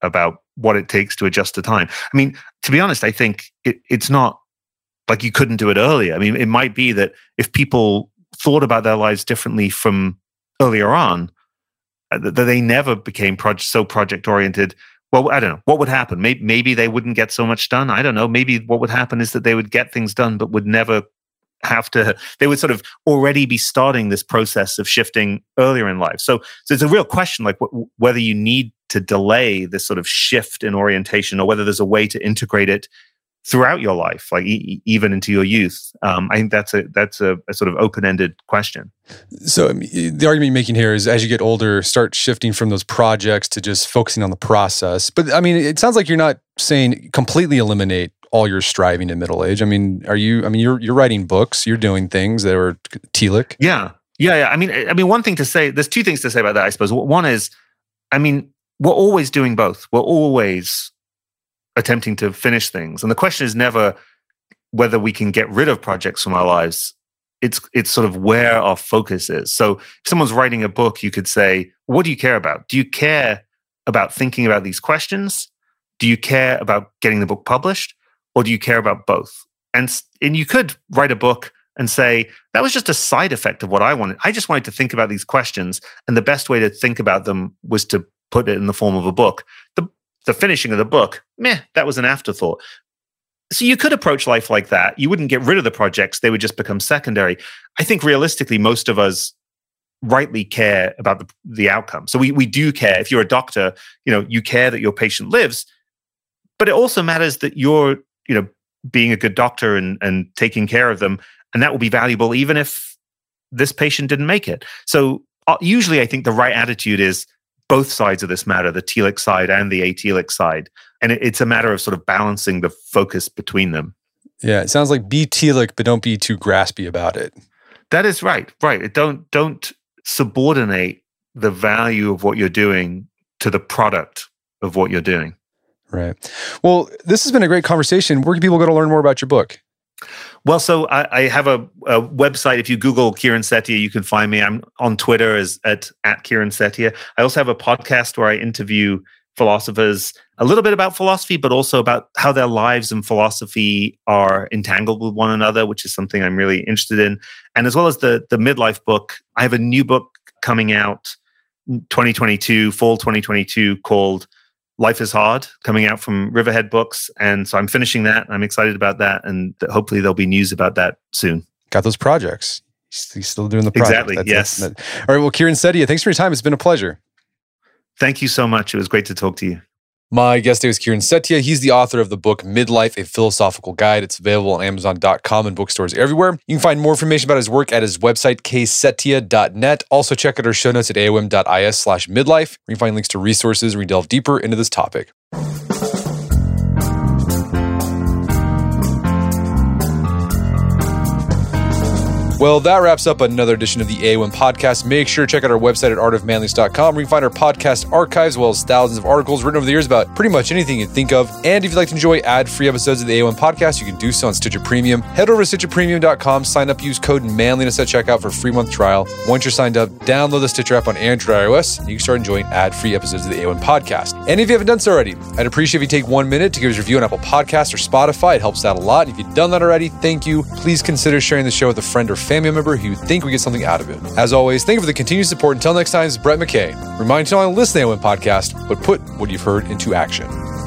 about what it takes to adjust to time. I mean, to be honest, I think it's not like you couldn't do it earlier. I mean, it might be that if people thought about their lives differently from earlier on, that they never became so project-oriented. Well, I don't know. What would happen? Maybe they wouldn't get so much done. I don't know. Maybe what would happen is that they would get things done, but would never have to. They would sort of already be starting this process of shifting earlier in life. So it's a real question, like whether you need to delay this sort of shift in orientation, or whether there's a way to integrate it throughout your life, like even into your youth. I think that's a sort of open-ended question. So the argument you're making here is, as you get older, start shifting from those projects to just focusing on the process. But I mean, it sounds like you're not saying completely eliminate all your striving in middle age. I mean, you're writing books, you're doing things that are telic. Yeah. I mean, one thing to say, there's two things to say about that, I suppose. One is, I mean, we're always doing both. We're always attempting to finish things. And the question is never whether we can get rid of projects from our lives. It's sort of where our focus is. So if someone's writing a book, you could say, what do you care about? Do you care about thinking about these questions? Do you care about getting the book published? Or do you care about both? And you could write a book and say, that was just a side effect of what I wanted. I just wanted to think about these questions, and the best way to think about them was to put it in the form of a book. The finishing of the book, that was an afterthought. So you could approach life like that. You wouldn't get rid of the projects. They would just become secondary. I think realistically, most of us rightly care about the outcome. So we do care. If you're a doctor, you care that your patient lives, but it also matters that you're, being a good doctor and taking care of them. And that will be valuable even if this patient didn't make it. So usually I think the right attitude is both sides of this matter, the telic side and the atelic side. And it's a matter of sort of balancing the focus between them. Yeah, it sounds like be telic, but don't be too graspy about it. That is right. Don't subordinate the value of what you're doing to the product of what you're doing. Right. Well, this has been a great conversation. Where can people go to learn more about your book? Well, so I have a website. If you Google Kiran Setia, you can find me. I'm on Twitter at Kiran Setia. I also have a podcast where I interview philosophers, a little bit about philosophy, but also about how their lives and philosophy are entangled with one another, which is something I'm really interested in. And as well as the midlife book, I have a new book coming out in 2022, fall 2022, called Life is Hard, coming out from Riverhead Books. And so I'm finishing that. I'm excited about that. And hopefully there'll be news about that soon. Got those projects. He's still doing the project. Exactly, yes. All right, well, Kiran Setia, thanks for your time. It's been a pleasure. Thank you so much. It was great to talk to you. My guest today was Kiran Setia. He's the author of the book Midlife, A Philosophical Guide. It's available on Amazon.com and bookstores everywhere. You can find more information about his work at his website, ksetia.net. Also check out our show notes at aom.is/midlife, where you can find links to resources where we delve deeper into this topic. Well, that wraps up another edition of the AOM podcast. Make sure to check out our website at artofmanliness.com, where you can find our podcast archives, as well as thousands of articles written over the years about pretty much anything you think of. And if you'd like to enjoy ad-free episodes of the AOM podcast, you can do so on Stitcher Premium. Head over to stitcherpremium.com, sign up, use code manliness at checkout for a free month trial. Once you're signed up, download the Stitcher app on Android or iOS, and you can start enjoying ad-free episodes of the AOM podcast. And if you haven't done so already, I'd appreciate if you take 1 minute to give us a review on Apple Podcasts or Spotify. It helps out a lot. If you've done that already, thank you. Please consider sharing the show with a friend or family member who you think we get something out of it. As always, thank you for the continued support. Until next time, it's Brett McKay. Remind you to not only listen to the AOM podcast, but put what you've heard into action.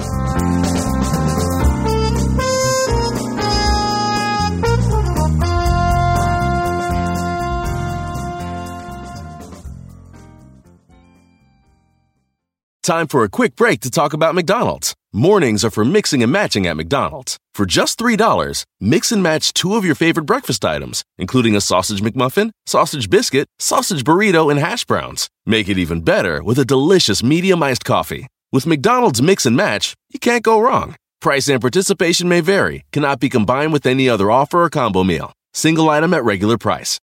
Time for a quick break to talk about McDonald's. Mornings are for mixing and matching at McDonald's. For just $3, mix and match 2 of your favorite breakfast items, including a sausage McMuffin, sausage biscuit, sausage burrito, and hash browns. Make it even better with a delicious medium iced coffee. With McDonald's Mix and Match, you can't go wrong. Price and participation may vary, cannot be combined with any other offer or combo meal. Single item at regular price.